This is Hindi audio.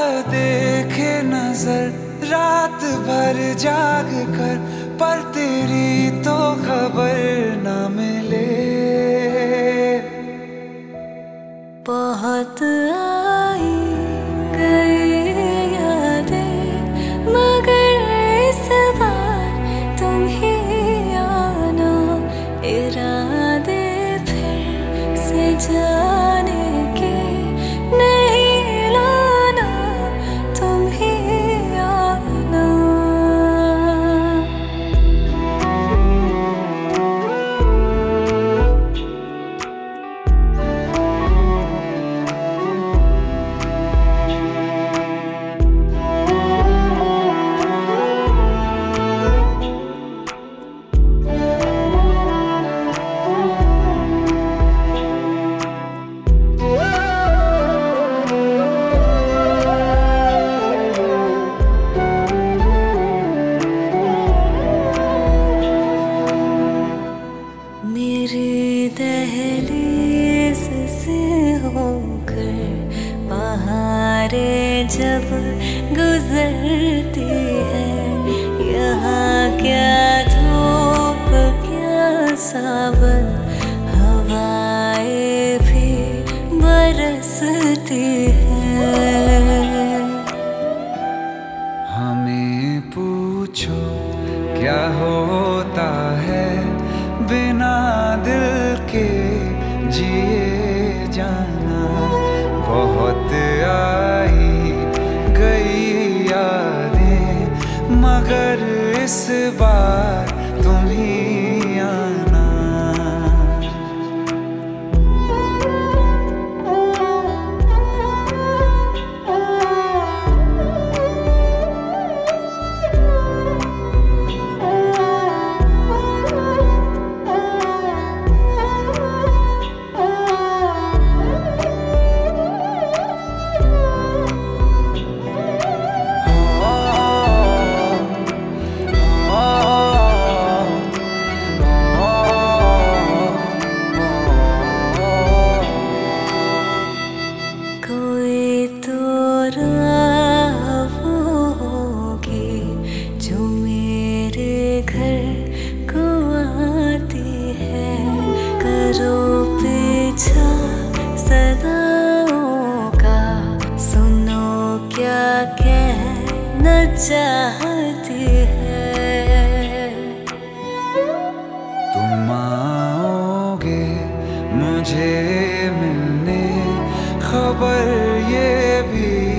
देखे नजर रात भर जाग कर, पर तेरी तो खबर न मिले। बहुत आई गई यादें, मगर इस बार तुम ही आना। इरादे फिर से जाने के नहीं लाना, तुम ही आना। मेरी दहलीज से होकर बहारें जब गुजरती है, यहाँ क्या धूप क्या सावन, हवाएं भी बरसती है। हमें पूछो क्या होता है बिना दिल के जिए जाना। बहुत आई गई यादें, मगर इस बार तुम ही आना। कोई तो राह होगी जो मेरे घर को आती है। करो पीछा सदाओं का, सुनो क्या कहना चाहती है। तुम आओगे मुझे मिलने, खबर ये भी